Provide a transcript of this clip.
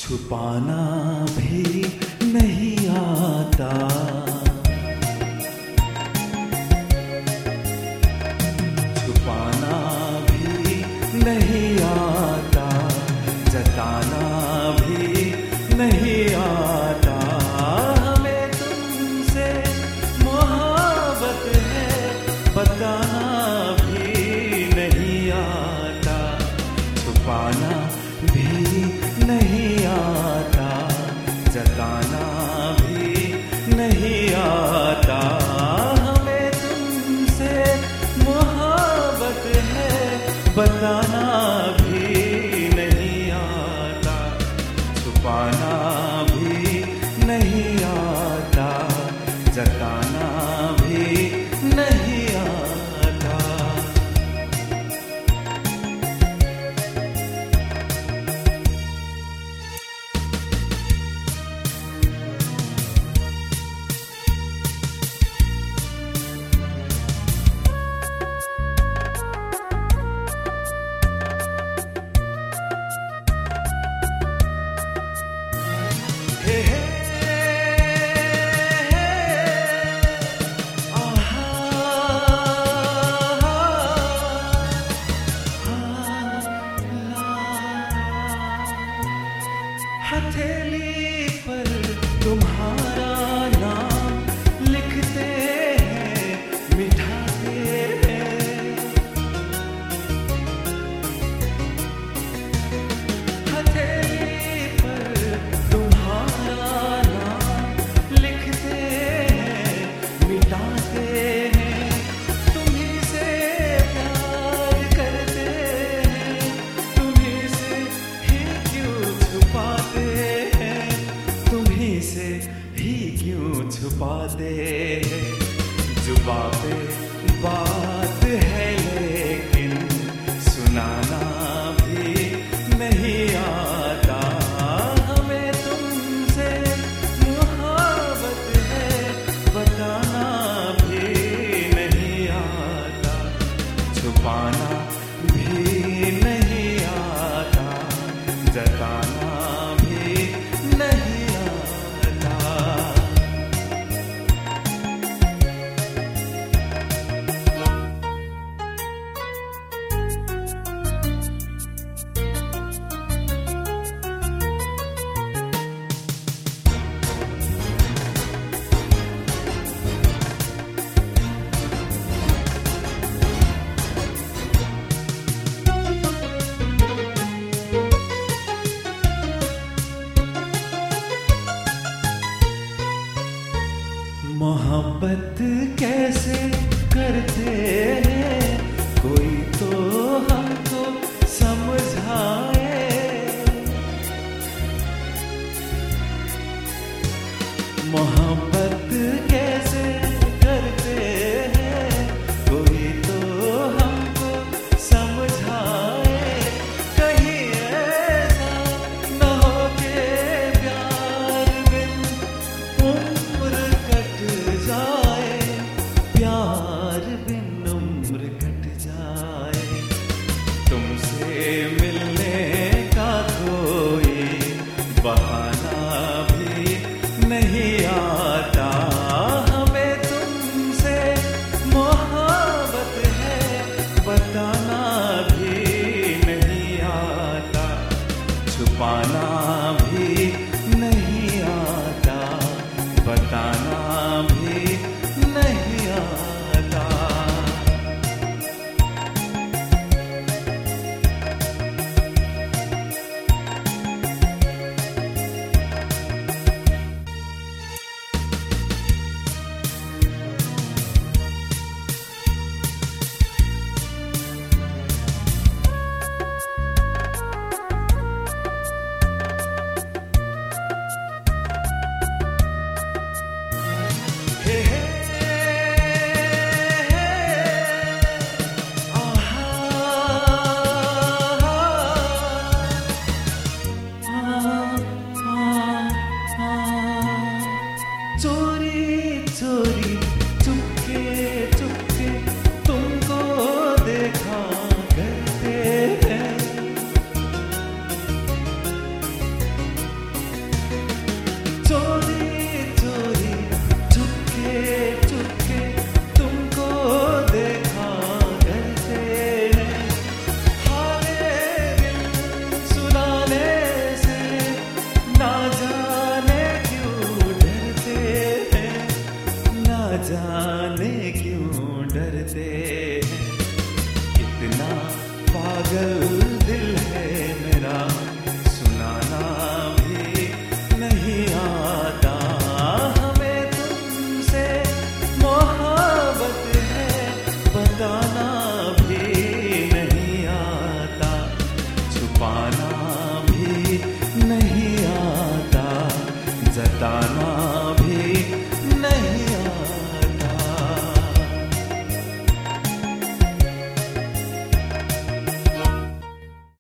छुपाना भी नहीं आता, छुपाना भी नहीं आता, जताना भी नहीं आता। हमें तुमसे मोहब्बत है, बताना भी नहीं आता, छुपाना भी नहीं आता, जताना भी नहीं आता। हमें तुमसे मोहब्बत है, बताना भी नहीं आता, छुपाना भी नहीं आता, जताना भी नहीं आता। हथेली पर तुम्हारा नाम लिखते हैं, मिठाते हैं। हथेली पर तुम्हारा नाम लिखते हैं, मिटाते हैं। तुम्हीं से प्यार करते हैं, तुम्हीं से ही क्यों छुपाते हैं, तुम्हीं से ही क्यों छुपाते हैं। जुबां पे बात है लेकिन सुनाना भी नहीं आता। हमें तुमसे मोहब्बत है, बताना भी नहीं आता, छुपाना भी नहीं आता, जताना भी नहीं आता। मोहब्बत कैसे करते हैं, कोई तो हमको समझाए। मोहब्बत कैसे करते हैं, कोई तो हमको समझाए। कहीं ऐसा न हो के प्यार बिन उम्र कट जाए, प्यार बिन उम्र पाना भी नहीं